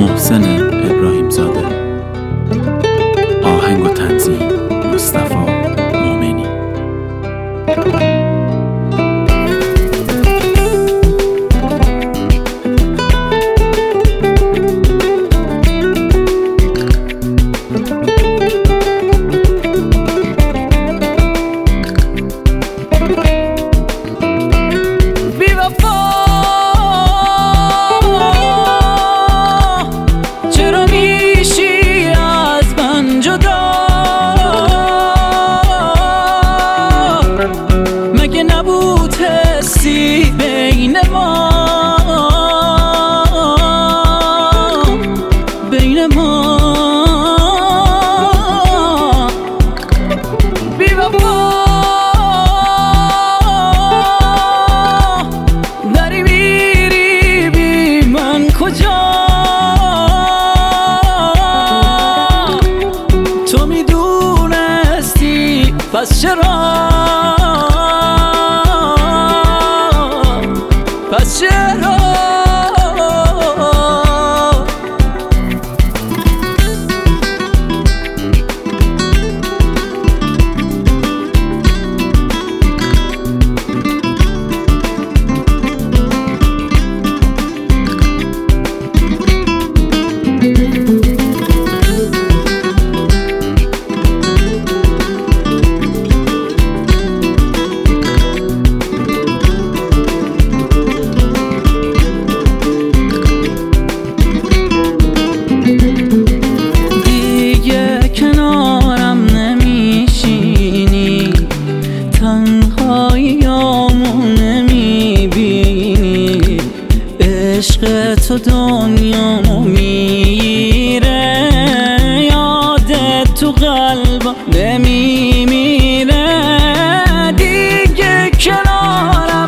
محسن ابراهیم زاده. آهنگ و تنظیم مصطفی مومنی. بین ما بی وفا داری میری بی من کجا؟ تو میدونستی پس چرا؟ پس چرا؟ عشق تو دنیامو میره، یادت تو قلبم نمیمیره. دیگه کنارم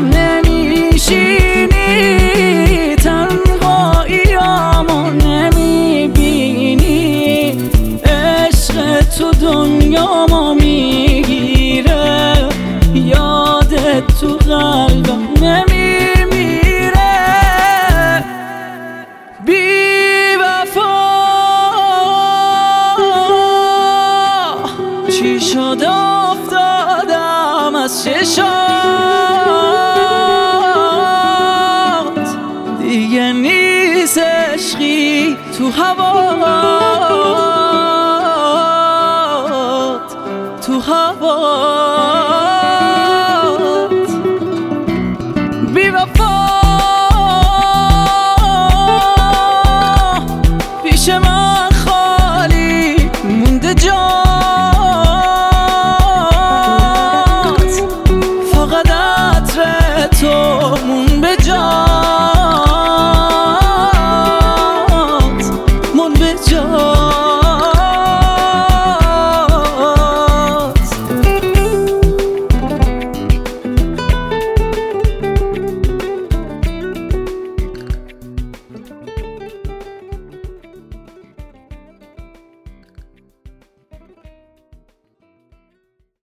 نمیشینی، تنهاییامو نمیبینی. عشق تو دنیامو میگیره، یادت تو قلبم نمیمیره. چی شد افتادم از چشات، دیگه نیست عشقی تو هوا.